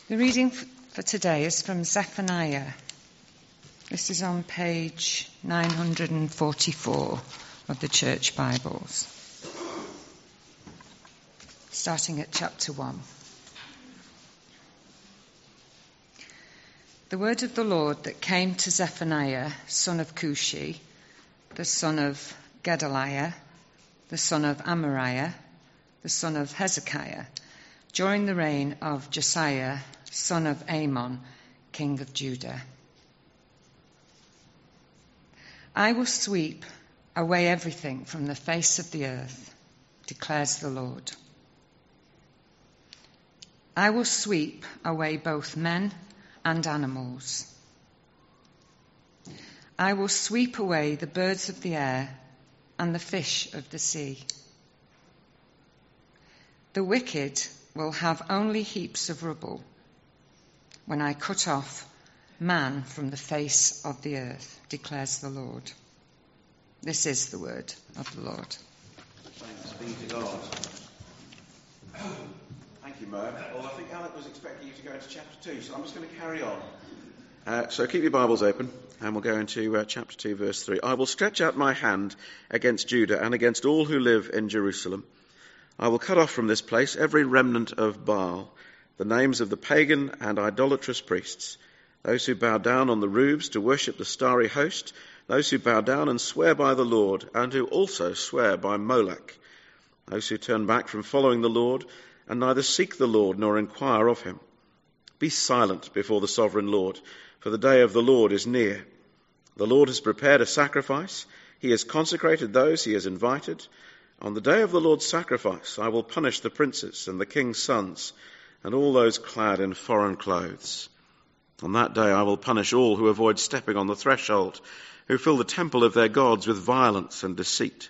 The reading for today is from Zephaniah. This is on page 944 of the Church Bibles, starting at chapter 1. The word of the Lord that came to Zephaniah, son of Cushi, the son of Gedaliah, the son of Amariah, the son of Hezekiah, during the reign of Josiah, son of Amon, king of Judah. I will sweep away everything from the face of the earth, declares the Lord. I will sweep away both men and animals. I will sweep away the birds of the air and the fish of the sea. The wicked will have only heaps of rubble when I cut off man from the face of the earth, declares the Lord. This is the word of the Lord. Thanks be to God. Thank you, Mo. Well, I think Alec was expecting you to go into chapter 2, so I'm just going to carry on. So keep your Bibles open, and we'll go into chapter 2, verse 3. I will stretch out my hand against Judah and against all who live in Jerusalem. I will cut off from this place every remnant of Baal, the names of the pagan and idolatrous priests, those who bow down on the roofs to worship the starry host, those who bow down and swear by the Lord, and who also swear by Molech, those who turn back from following the Lord, and neither seek the Lord nor inquire of him. Be silent before the sovereign Lord, for the day of the Lord is near. The Lord has prepared a sacrifice. He has consecrated those he has invited. On the day of the Lord's sacrifice, I will punish the princes and the king's sons, and all those clad in foreign clothes. On that day I will punish all who avoid stepping on the threshold, who fill the temple of their gods with violence and deceit.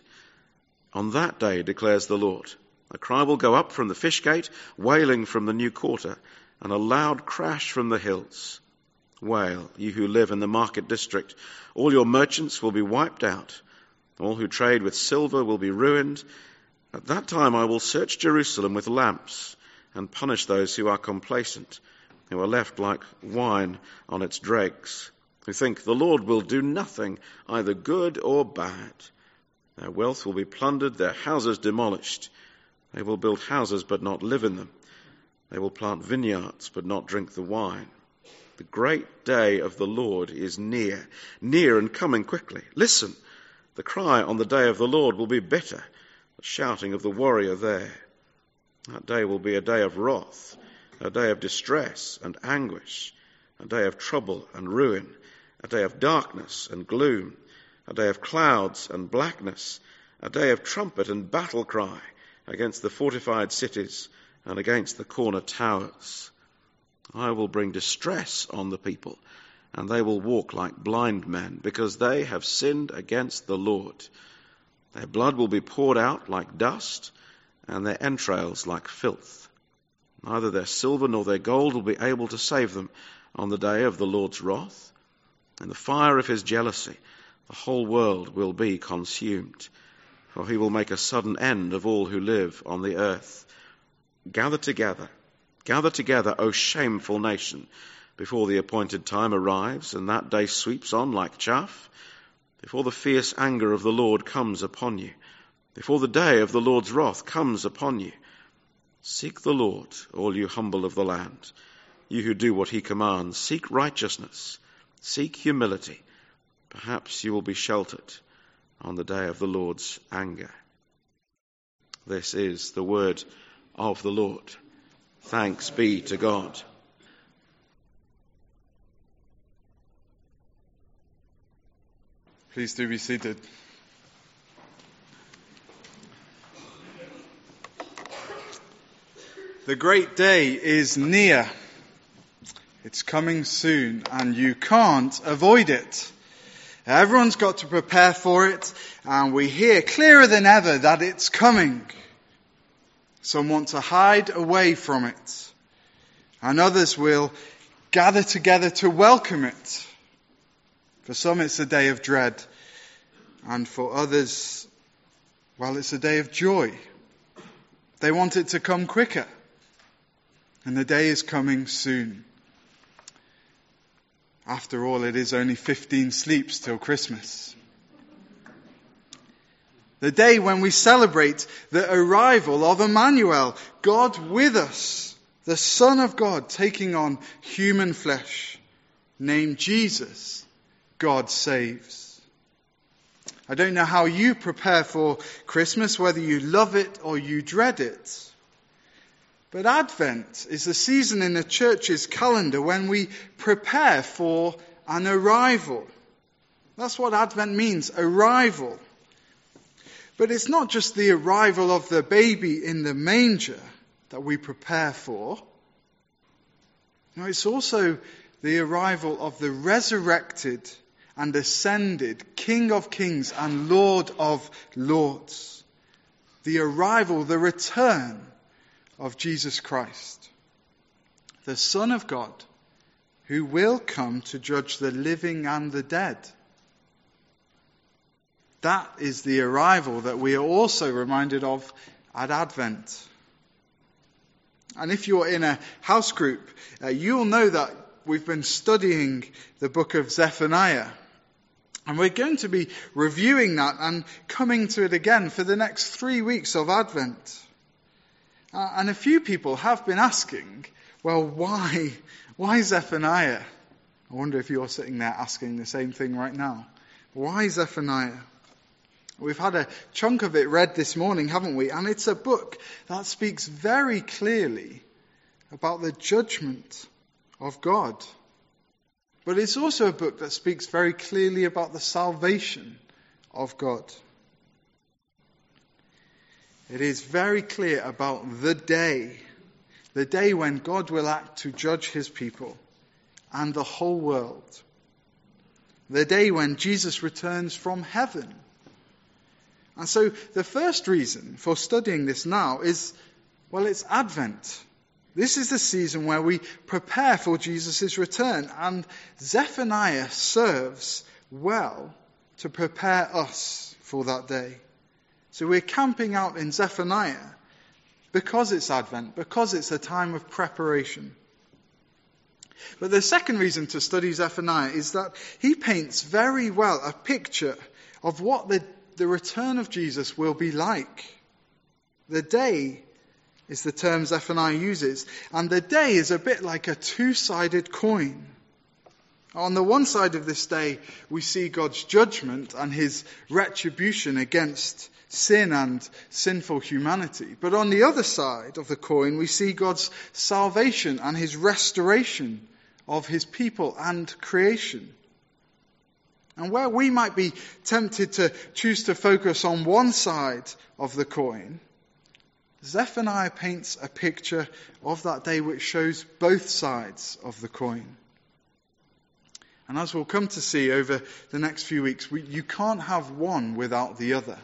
On that day, declares the Lord, a cry will go up from the fish gate, wailing from the new quarter, and a loud crash from the hills. Wail, you who live in the market district. All your merchants will be wiped out. All who trade with silver will be ruined. At that time I will search Jerusalem with lamps and punish those who are complacent, who are left like wine on its dregs, who think the Lord will do nothing, either good or bad. Their wealth will be plundered, their houses demolished. They will build houses but not live in them. They will plant vineyards but not drink the wine. The great day of the Lord is near and coming quickly. Listen, the cry on the day of the Lord will be bitter, the shouting of the warrior there. That day will be a day of wrath, a day of distress and anguish, a day of trouble and ruin, a day of darkness and gloom, a day of clouds and blackness, a day of trumpet and battle cry against the fortified cities and against the corner towers. I will bring distress on the people, and they will walk like blind men, because they have sinned against the Lord. Their blood will be poured out like dust, and their entrails like filth. Neither their silver nor their gold will be able to save them on the day of the Lord's wrath. In the fire of his jealousy, the whole world will be consumed, for he will make a sudden end of all who live on the earth. Gather together, O shameful nation, before the appointed time arrives, and that day sweeps on like chaff, before the fierce anger of the Lord comes upon you, before the day of the Lord's wrath comes upon you. Seek the Lord, all you humble of the land, you who do what he commands. Seek righteousness, seek humility. Perhaps you will be sheltered on the day of the Lord's anger. This is the word of the Lord. Thanks be to God. Please do be seated. The great day is near. It's coming soon, and you can't avoid it. Everyone's got to prepare for it, and we hear clearer than ever that it's coming. Some want to hide away from it, and others will gather together to welcome it. For some it's a day of dread, and for others, well, it's a day of joy. They want it to come quicker. And the day is coming soon. After all, it is only 15 sleeps till Christmas. The day when we celebrate the arrival of Emmanuel, God with us, the Son of God taking on human flesh, named Jesus, God saves. I don't know how you prepare for Christmas, whether you love it or you dread it. But Advent is the season in the church's calendar when we prepare for an arrival. That's what Advent means, arrival. But it's not just the arrival of the baby in the manger that we prepare for. No, it's also the arrival of the resurrected and ascended King of Kings and Lord of Lords. The arrival, the return of Jesus Christ, the Son of God, who will come to judge the living and the dead. That is the arrival that we are also reminded of at Advent. And if you're in a house group, you'll know that we've been studying the book of Zephaniah. And we're going to be reviewing that and coming to it again for the next 3 weeks of Advent. And a few people have been asking, well, why Zephaniah? I wonder if you're sitting there asking the same thing right now. Why Zephaniah? We've had a chunk of it read this morning, haven't we? And it's a book that speaks very clearly about the judgment of God. But it's also a book that speaks very clearly about the salvation of God. It is very clear about the day when God will act to judge his people and the whole world. The day when Jesus returns from heaven. And so the first reason for studying this now is, well, it's Advent. This is the season where we prepare for Jesus' return. And Zephaniah serves well to prepare us for that day. So we're camping out in Zephaniah because it's Advent, because it's a time of preparation. But the second reason to study Zephaniah is that he paints very well a picture of what the return of Jesus will be like. The day is the term Zephaniah uses, and the day is a bit like a two-sided coin. On the one side of this day, we see God's judgment and his retribution against sin and sinful humanity. But on the other side of the coin, we see God's salvation and his restoration of his people and creation. And where we might be tempted to choose to focus on one side of the coin, Zephaniah paints a picture of that day which shows both sides of the coin. And as we'll come to see over the next few weeks, you can't have one without the other.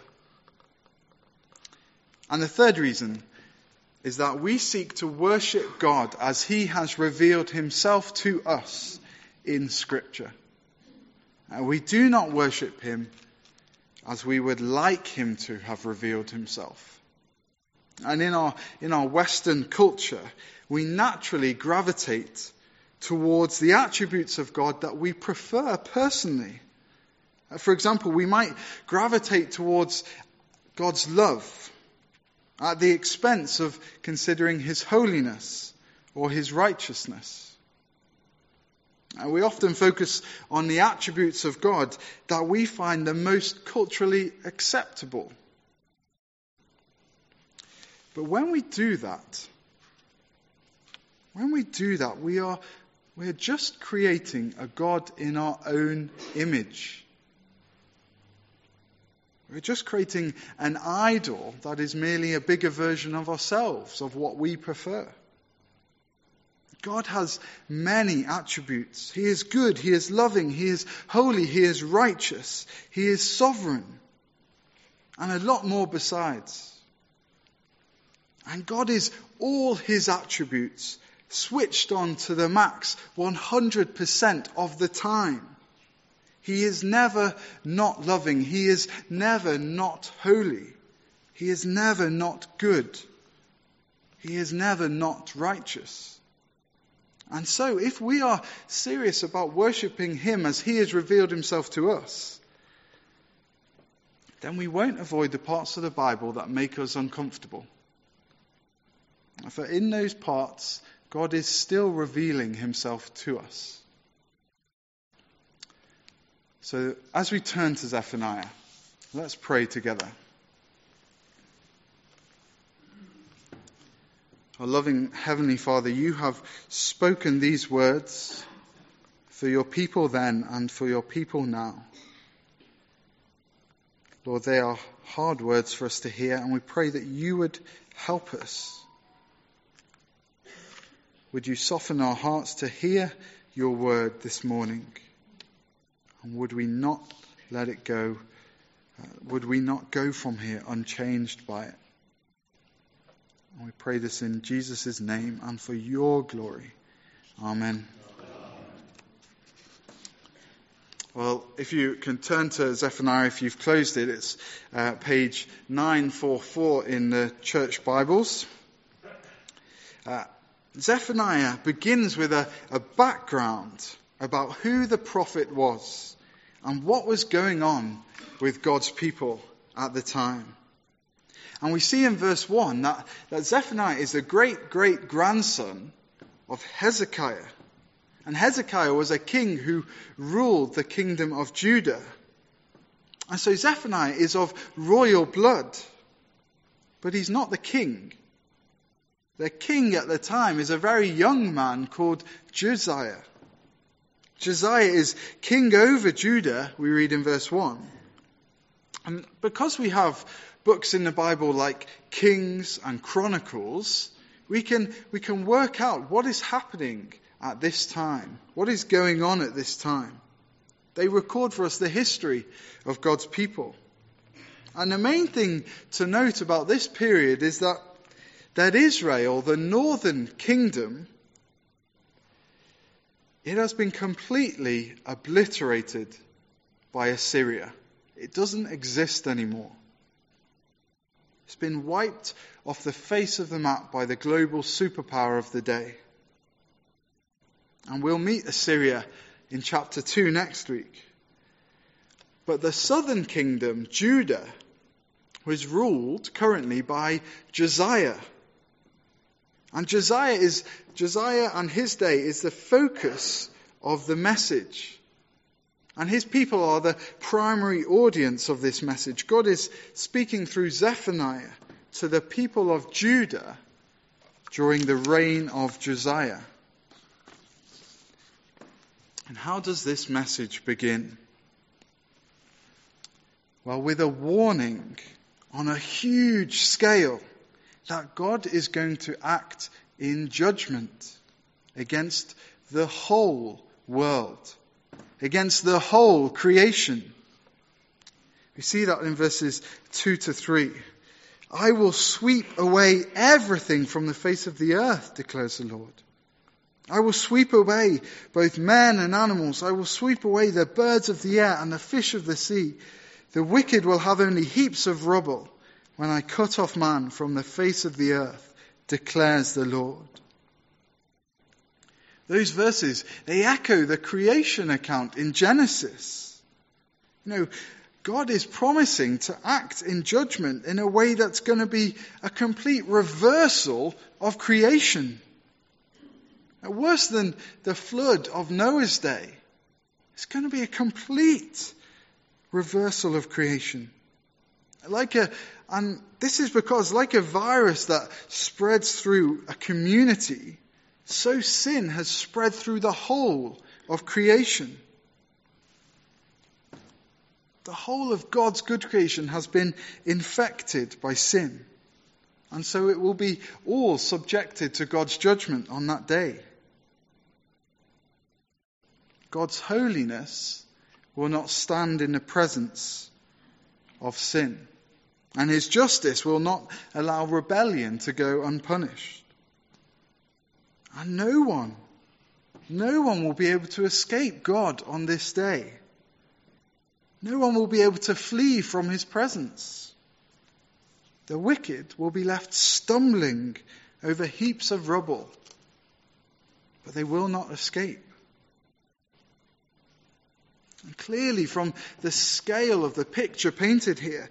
And the third reason is that we seek to worship God as he has revealed himself to us in Scripture. We do not worship him as we would like him to have revealed himself. And in our Western culture, we naturally gravitate towards the attributes of God that we prefer personally. For example, we might gravitate towards God's love at the expense of considering his holiness or his righteousness. We often focus on the attributes of God that we find the most culturally acceptable. But when we do that, we're just creating a God in our own image. We're just creating an idol that is merely a bigger version of ourselves, of what we prefer. God has many attributes. He is good, he is loving, he is holy, he is righteous, he is sovereign, and a lot more besides. And God is all his attributes switched on to the max 100% of the time. He is never not loving. He is never not holy. He is never not good. He is never not righteous. And so, if we are serious about worshipping him as he has revealed himself to us, then we won't avoid the parts of the Bible that make us uncomfortable. For in those parts, God is still revealing himself to us. So, as we turn to Zephaniah, let's pray together. Our loving Heavenly Father, you have spoken these words for your people then and for your people now. Lord, they are hard words for us to hear, and we pray that you would help us. Would you soften our hearts to hear your word this morning? And would we not let it go? Would we not go from here unchanged by it? And we pray this in Jesus' name and for your glory. Amen. Well, if you can turn to Zephaniah, if you've closed it, it's page 944 in the church Bibles. Zephaniah begins with a background about who the prophet was and what was going on with God's people at the time. And we see in verse 1 that Zephaniah is a great-great-grandson of Hezekiah. And Hezekiah was a king who ruled the kingdom of Judah. And so Zephaniah is of royal blood. But he's not the king. The king at the time is a very young man called Josiah. Josiah is king over Judah, we read in verse 1. And because we have books in the Bible like Kings and Chronicles, we can work out what is happening at this time, what is going on at this time. They record for us the history of God's people. And the main thing to note about this period is that Israel, the northern kingdom, it has been completely obliterated by Assyria. It doesn't exist anymore. It's been wiped off the face of the map by the global superpower of the day. And we'll meet Assyria in chapter 2 next week. But the southern kingdom, Judah, was ruled currently by Josiah. And Josiah and his day is the focus of the message. And his people are the primary audience of this message. God is speaking through Zephaniah to the people of Judah during the reign of Josiah. And how does this message begin? Well, with a warning on a huge scale that God is going to act in judgment against the whole world, against the whole creation. We see that in verses 2 to 3. I will sweep away everything from the face of the earth, declares the Lord. I will sweep away both men and animals. I will sweep away the birds of the air and the fish of the sea. The wicked will have only heaps of rubble when I cut off man from the face of the earth, declares the Lord. Those verses, they echo the creation account in Genesis. God is promising to act in judgment in a way that's going to be a complete reversal of creation. Worse than the flood of Noah's day. It's going to be a complete reversal of creation. And this is because, like a virus that spreads through a community, so sin has spread through the whole of creation. The whole of God's good creation has been infected by sin. And so it will be all subjected to God's judgment on that day. God's holiness will not stand in the presence of sin. And his justice will not allow rebellion to go unpunished. And no one will be able to escape God on this day. No one will be able to flee from his presence. The wicked will be left stumbling over heaps of rubble, but they will not escape. And clearly, from the scale of the picture painted here,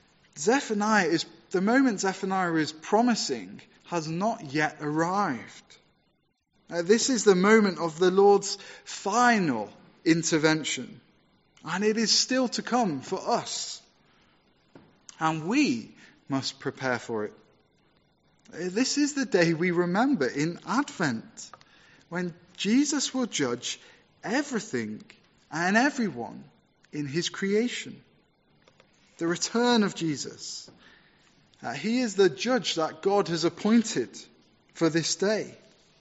the moment Zephaniah is promising has not yet arrived. This is the moment of the Lord's final intervention, and it is still to come for us. And we must prepare for it. This is the day we remember in Advent, when Jesus will judge everything and everyone in his creation. The return of Jesus. He is the judge that God has appointed for this day.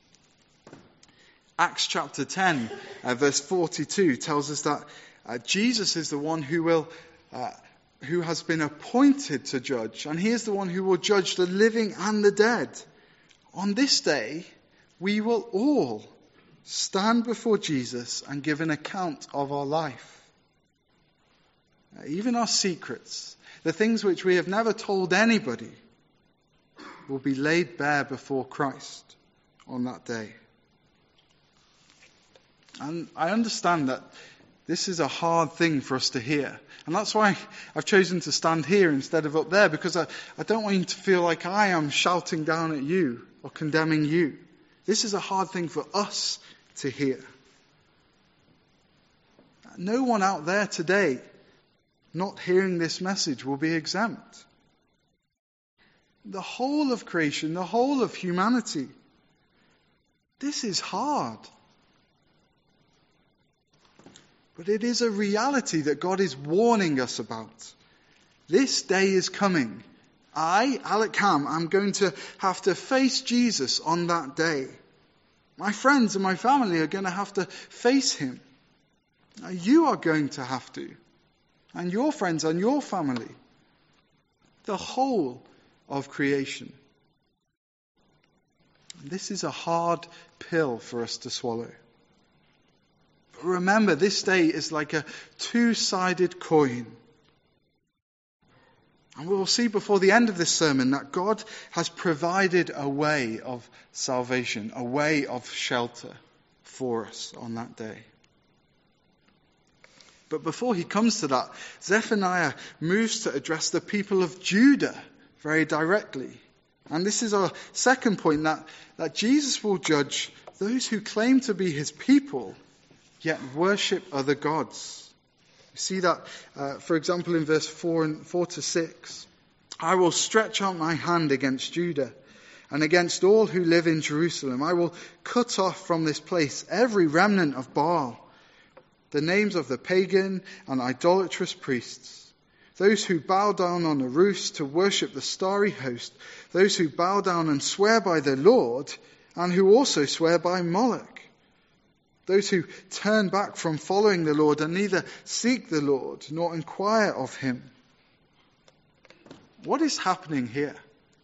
Acts chapter 10, verse 42 tells us that Jesus is the one who has been appointed to judge, and he is the one who will judge the living and the dead. On this day, we will all stand before Jesus and give an account of our life. Even our secrets, the things which we have never told anybody, will be laid bare before Christ on that day. And I understand that this is a hard thing for us to hear. And that's why I've chosen to stand here instead of up there, because I don't want you to feel like I am shouting down at you or condemning you. This is a hard thing for us to hear. No one out there today not hearing this message will be exempt. The whole of creation, the whole of humanity. This is hard. But it is a reality that God is warning us about. This day is coming. I, Alec Ham, am going to have to face Jesus on that day. My friends and my family are going to have to face him. You are going to have to. And your friends and your family. The whole of creation. This is a hard pill for us to swallow. But remember, this day is like a two-sided coin. And we will see before the end of this sermon that God has provided a way of salvation, a way of shelter for us on that day. But before he comes to that, Zephaniah moves to address the people of Judah very directly. And this is our second point, that Jesus will judge those who claim to be his people, yet worship other gods. You see that, for example, in verse 4 to 6. I will stretch out my hand against Judah and against all who live in Jerusalem. I will cut off from this place every remnant of Baal, the names of the pagan and idolatrous priests, those who bow down on the roofs to worship the starry host, those who bow down and swear by the Lord, and who also swear by Moloch, those who turn back from following the Lord and neither seek the Lord nor inquire of him. What is happening here?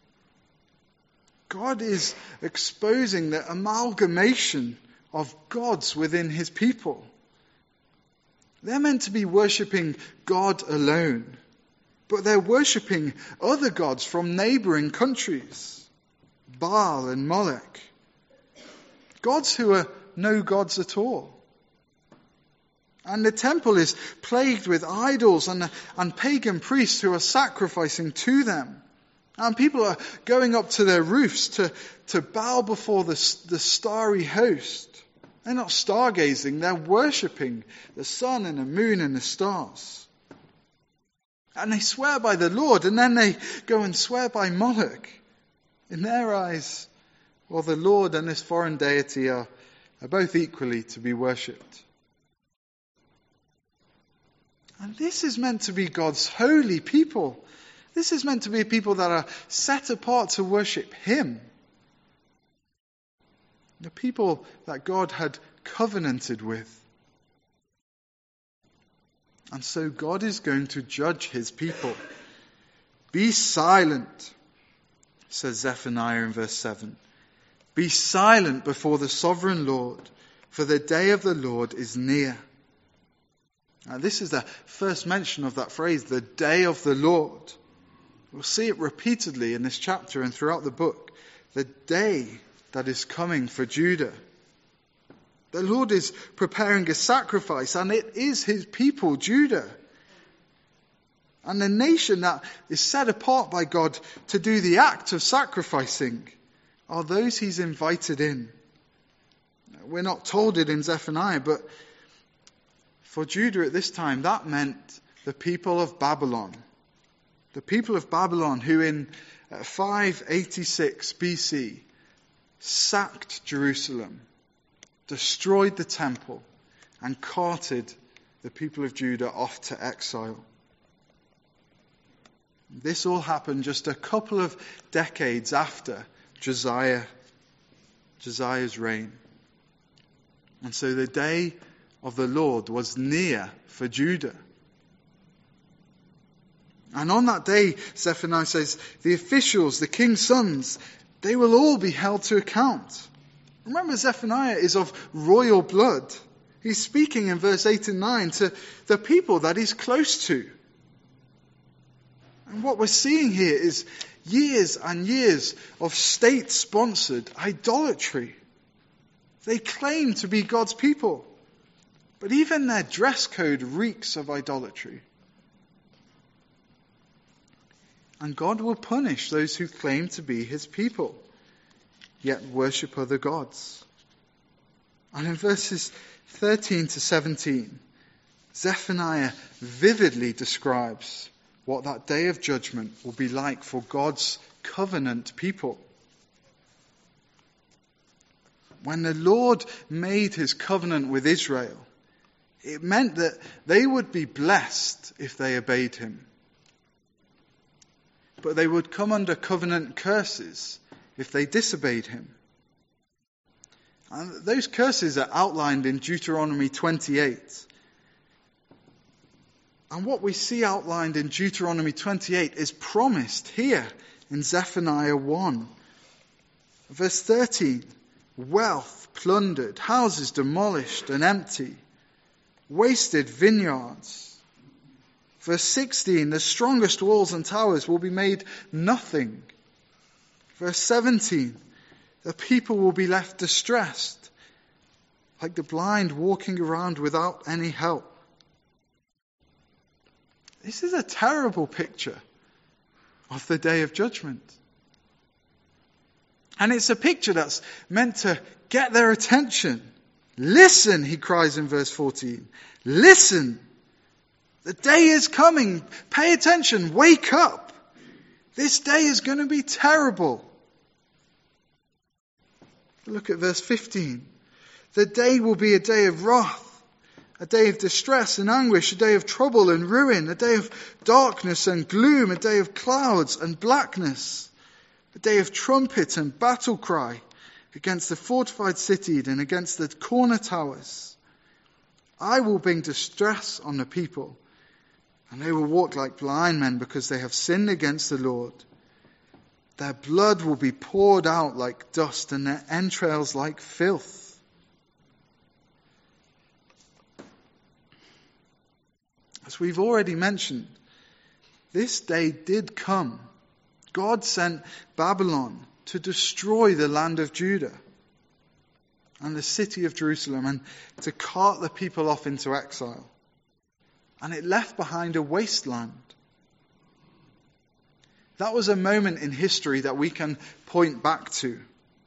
God is exposing the amalgamation of gods within his people. They're meant to be worshipping God alone, but they're worshipping other gods from neighboring countries, Baal and Moloch. Gods who are no gods at all. And the temple is plagued with idols and pagan priests who are sacrificing to them. And people are going up to their roofs to bow before the starry host. They're not stargazing, they're worshipping the sun and the moon and the stars. And they swear by the Lord, and then they go and swear by Moloch. In their eyes, well, the Lord and this foreign deity are both equally to be worshipped. And this is meant to be God's holy people. This is meant to be people that are set apart to worship him. The people that God had covenanted with. And so God is going to judge his people. Be silent, says Zephaniah in verse 7. Be silent before the sovereign Lord, for the day of the Lord is near. Now, this is the first mention of that phrase, the day of the Lord. We'll see it repeatedly in this chapter and throughout the book. the day that is coming for Judah. The Lord is preparing a sacrifice, and it is his people, Judah. And the nation that is set apart by God to do the act of sacrificing are those he's invited in. We're not told it in Zephaniah, but for Judah at this time, that meant the people of Babylon. The people of Babylon who in 586 BC sacked Jerusalem, destroyed the temple, and carted the people of Judah off to exile. This all happened just a couple of decades after Josiah's reign. And so the day of the Lord was near for Judah. And on that day, Zephaniah says, the officials, the king's sons, they will all be held to account. Remember, Zephaniah is of royal blood. He's speaking in verse 8 and 9 to the people that he's close to. And what we're seeing here is years and years of state-sponsored idolatry. They claim to be God's people, but even their dress code reeks of idolatry. And God will punish those who claim to be his people, yet worship other gods. And in verses 13 to 17, Zephaniah vividly describes what that day of judgment will be like for God's covenant people. When the Lord made his covenant with Israel, it meant that they would be blessed if they obeyed him. But they would come under covenant curses if they disobeyed him. And those curses are outlined in Deuteronomy 28. And what we see outlined in Deuteronomy 28 is promised here in Zephaniah 1. Verse 13, wealth plundered, houses demolished and empty, wasted vineyards. Verse 16, the strongest walls and towers will be made nothing. Verse 17, the people will be left distressed, like the blind walking around without any help. This is a terrible picture of the day of judgment. And it's a picture that's meant to get their attention. Listen, he cries in verse 14. Listen. The day is coming. Pay attention. Wake up. This day is going to be terrible. Look at verse 15. The day will be a day of wrath, a day of distress and anguish, a day of trouble and ruin, a day of darkness and gloom, a day of clouds and blackness, a day of trumpet and battle cry against the fortified city and against the corner towers. I will bring distress on the people, and they will walk like blind men because they have sinned against the Lord. Their blood will be poured out like dust and their entrails like filth. As we've already mentioned, this day did come. God sent Babylon to destroy the land of Judah and the city of Jerusalem and to cart the people off into exile. And it left behind a wasteland. That was a moment in history that we can point back to.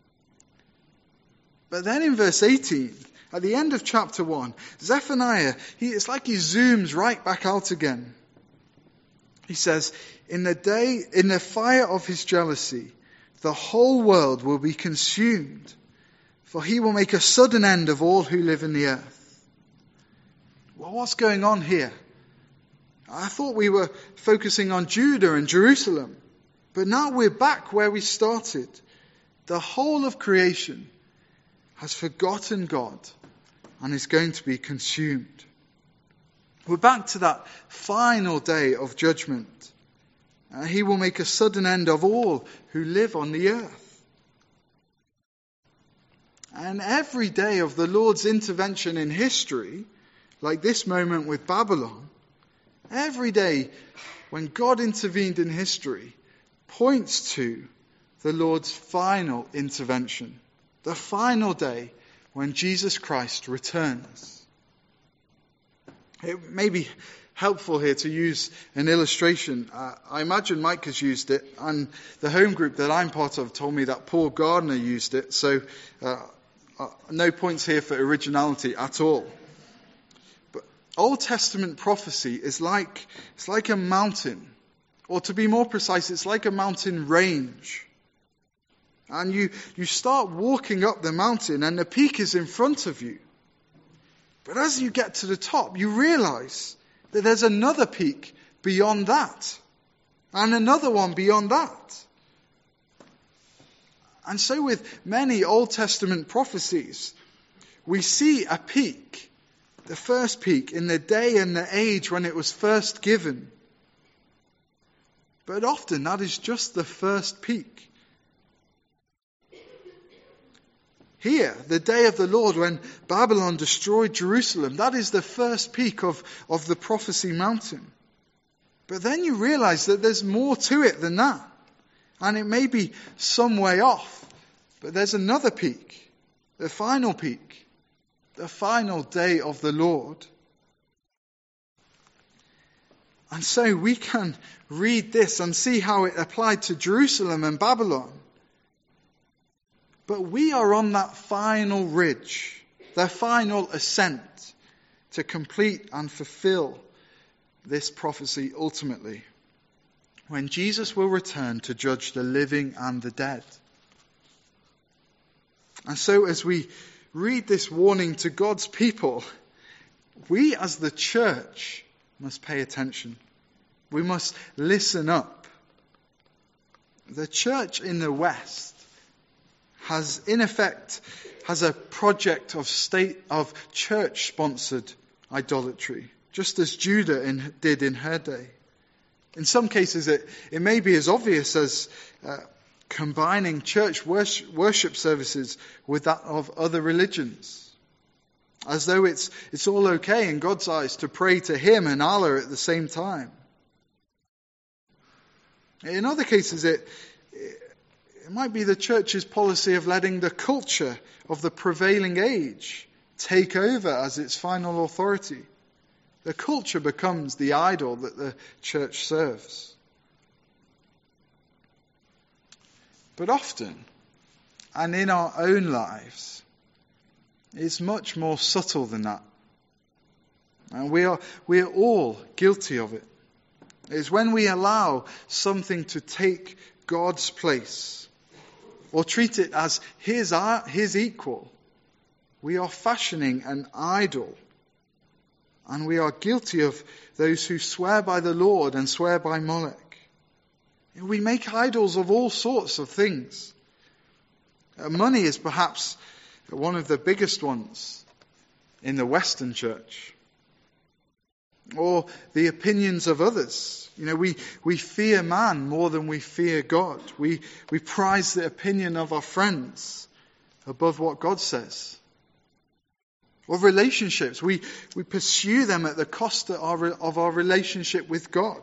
But then in verse 18, at the end of chapter 1, Zephaniah, it's like he zooms right back out again. He says, in the fire of his jealousy, the whole world will be consumed, for he will make a sudden end of all who live in the earth. Well, what's going on here? I thought we were focusing on Judah and Jerusalem, but now we're back where we started. The whole of creation has forgotten God and is going to be consumed. We're back to that final day of judgment. He will make a sudden end of all who live on the earth. And every day of the Lord's intervention in history, like this moment with Babylon, every day when God intervened in history points to the Lord's final intervention, the final day when Jesus Christ returns. It may be helpful here to use an illustration. I imagine Mike has used it, and the home group that I'm part of told me that Paul Gardner used it, so no points here for originality at all. But Old Testament prophecy is like a mountain, or to be more precise, it's like a mountain range. And you start walking up the mountain and the peak is in front of you. But as you get to the top, you realize that there's another peak beyond that. And another one beyond that. And so with many Old Testament prophecies, we see a peak, the first peak, in the day and the age when it was first given. But often that is just the first peak. Here, the day of the Lord when Babylon destroyed Jerusalem, that is the first peak of the prophecy mountain. But then you realize that there's more to it than that. And it may be some way off, but there's another peak, the final peak, the final day of the Lord. And so we can read this and see how it applied to Jerusalem and Babylon. But we are on that final ridge, the final ascent to complete and fulfill this prophecy ultimately, when Jesus will return to judge the living and the dead. And so as we read this warning to God's people, we as the church must pay attention. We must listen up. The church in the West has a project of church-sponsored idolatry, just as Judah did in her day. In some cases, it may be as obvious as combining church worship services with that of other religions, as though it's all okay in God's eyes to pray to Him and Allah at the same time. In other cases, it might be the church's policy of letting the culture of the prevailing age take over as its final authority. The culture becomes the idol that the church serves. But often, and in our own lives, it's much more subtle than that. And we are all guilty of it. It's when we allow something to take God's place, or treat it as his equal. We are fashioning an idol. And we are guilty of those who swear by the Lord and swear by Molech. We make idols of all sorts of things. Money is perhaps one of the biggest ones in the Western church. Or the opinions of others. We fear man more than we fear God. We prize the opinion of our friends above what God says. Or relationships. We pursue them at the cost of our relationship with God.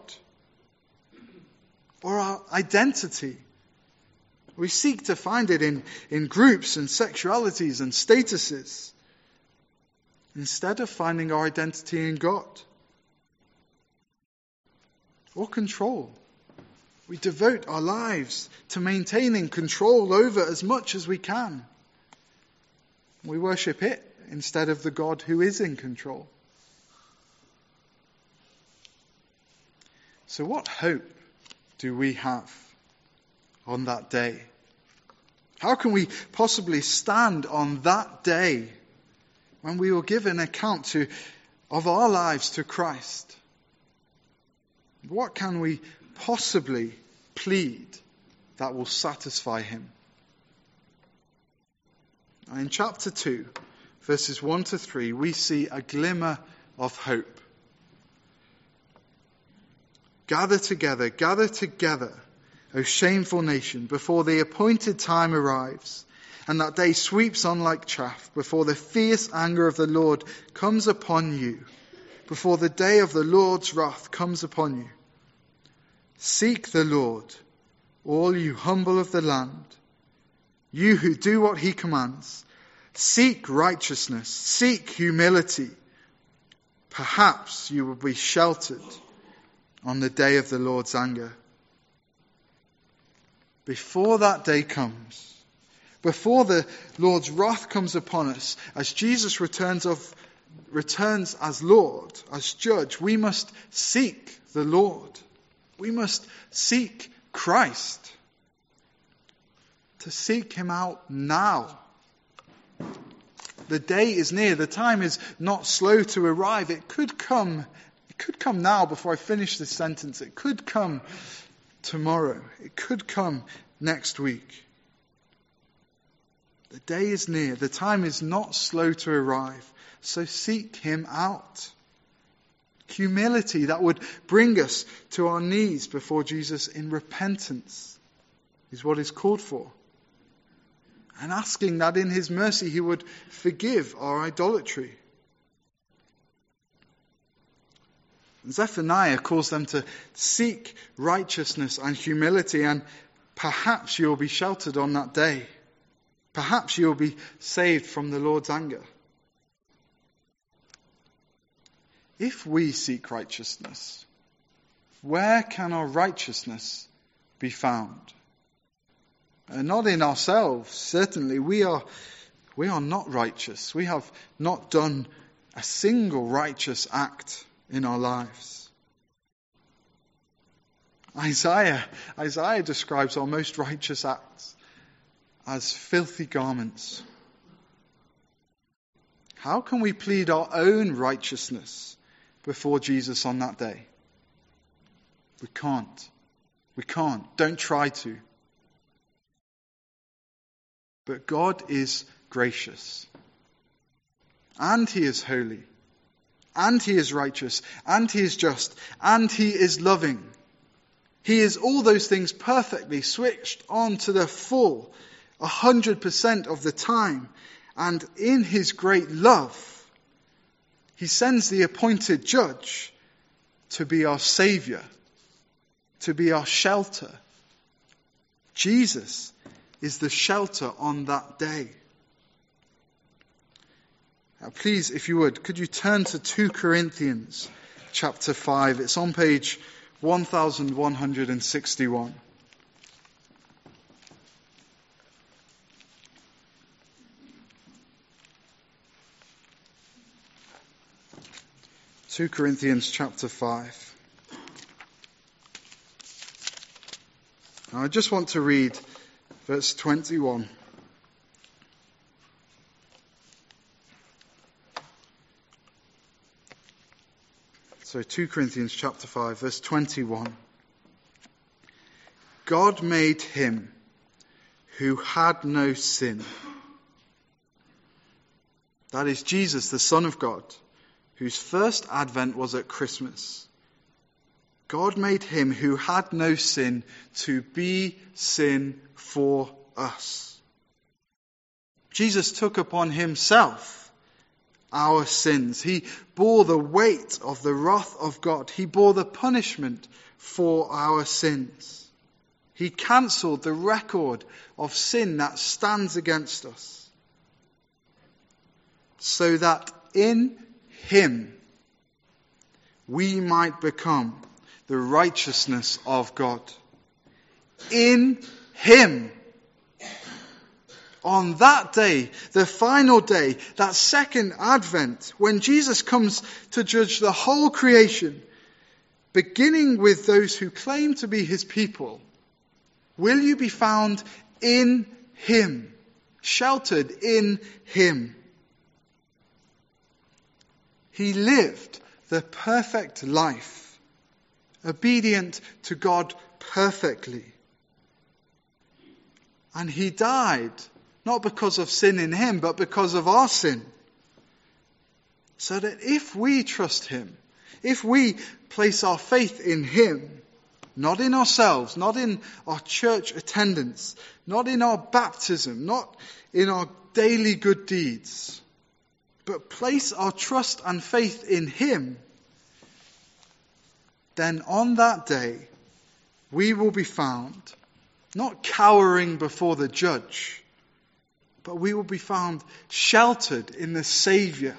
Or our identity. We seek to find it in groups and sexualities and statuses, instead of finding our identity in God. Or control. We devote our lives to maintaining control over as much as we can. We worship it instead of the God who is in control. So what hope do we have on that day? How can we possibly stand on that day when we will give an account of our lives to Christ? What can we possibly plead that will satisfy Him? In chapter 2, verses 1 to 3, we see a glimmer of hope. Gather together, O shameful nation, before the appointed time arrives, and that day sweeps on like chaff, before the fierce anger of the Lord comes upon you, before the day of the Lord's wrath comes upon you. Seek the Lord all you humble of the land, you who do what he commands, seek righteousness, seek humility. Perhaps you will be sheltered on the day of the Lord's anger. Before that day comes, before the Lord's wrath comes upon us, as Jesus returns as Lord, as judge, we must seek the Lord. We must seek Christ. To seek him out now. The day is near. The time is not slow to arrive. It could come now before I finish this sentence. It could come tomorrow. It could come next week. The day is near. The time is not slow to arrive. So seek him out. Humility that would bring us to our knees before Jesus in repentance is what is called for. And asking that in his mercy he would forgive our idolatry. Zephaniah calls them to seek righteousness and humility, and perhaps you'll be sheltered on that day. Perhaps you'll be saved from the Lord's anger. If we seek righteousness, where can our righteousness be found? Not in ourselves, certainly. We are not righteous. We have not done a single righteous act in our lives. Isaiah describes our most righteous acts as filthy garments. How can we plead our own righteousness before Jesus on that day? We can't. We can't. Don't try to. But God is gracious. And he is holy. And he is righteous. And he is just. And he is loving. He is all those things perfectly switched on to the full, 100% of the time. And in his great love, he sends the appointed judge to be our Saviour, to be our shelter. Jesus is the shelter on that day. Now, please, if you would, could you turn to 2 Corinthians chapter 5? It's on page 1161. 2 Corinthians chapter 5. Now, I just want to read verse 21. So 2 Corinthians chapter 5, verse 21. God made him who had no sin. That is Jesus, the Son of God, whose first advent was at Christmas. God made him who had no sin to be sin for us. Jesus took upon himself our sins. He bore the weight of the wrath of God. He bore the punishment for our sins. He cancelled the record of sin that stands against us, so that in him we might become the righteousness of God. In him. On that day, the final day, that second advent, when Jesus comes to judge the whole creation, beginning with those who claim to be his people, will you be found in him, sheltered in him? He lived the perfect life, obedient to God perfectly. And he died, not because of sin in him, but because of our sin. So that if we trust him, if we place our faith in him, not in ourselves, not in our church attendance, not in our baptism, not in our daily good deeds, but place our trust and faith in him, then on that day we will be found not cowering before the judge, but we will be found sheltered in the Saviour.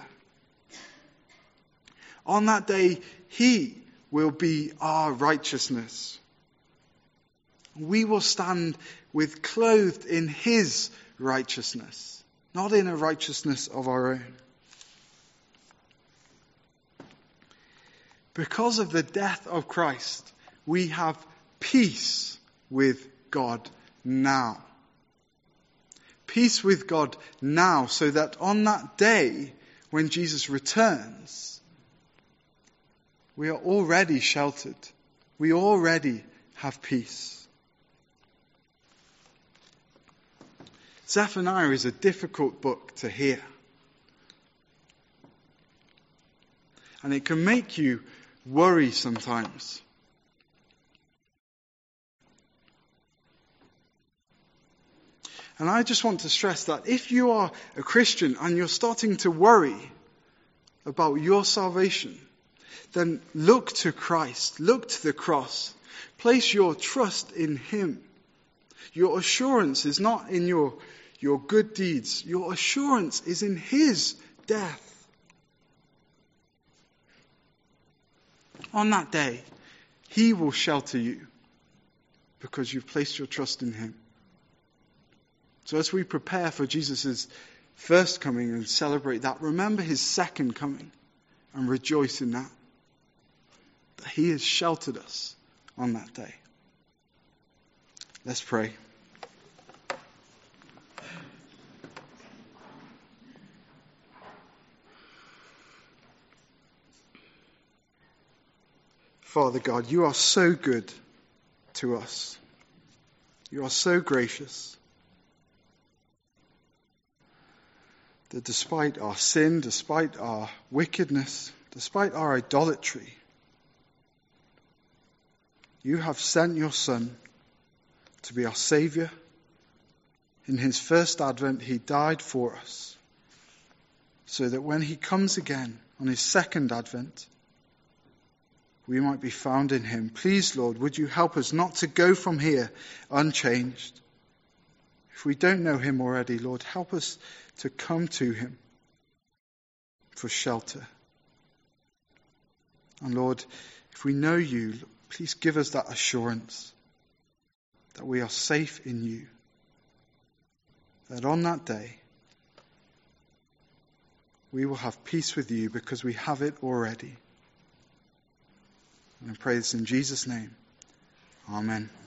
On that day, He will be our righteousness. We will stand clothed in His righteousness, not in a righteousness of our own. Because of the death of Christ, we have peace with God now. Peace with God now, so that on that day, when Jesus returns, we are already sheltered. We already have peace. Zephaniah is a difficult book to hear. And it can make you worry sometimes. And I just want to stress that if you are a Christian and you're starting to worry about your salvation, then look to Christ, look to the cross, place your trust in Him. Your assurance is not in your good deeds. Your assurance is in His death. On that day, He will shelter you because you've placed your trust in Him. So as we prepare for Jesus' first coming and celebrate that, remember His second coming and rejoice in that. That He has sheltered us on that day. Let's pray. Father God, You are so good to us. You are so gracious. That despite our sin, despite our wickedness, despite our idolatry, You have sent Your Son to be our Saviour. In His first advent, He died for us, so that when He comes again on His second advent, we might be found in Him. Please, Lord, would You help us not to go from here unchanged? If we don't know Him already, Lord, help us to come to Him for shelter. And Lord, if we know You, please give us that assurance that we are safe in You. That on that day, we will have peace with You because we have it already. And I pray this in Jesus' name. Amen.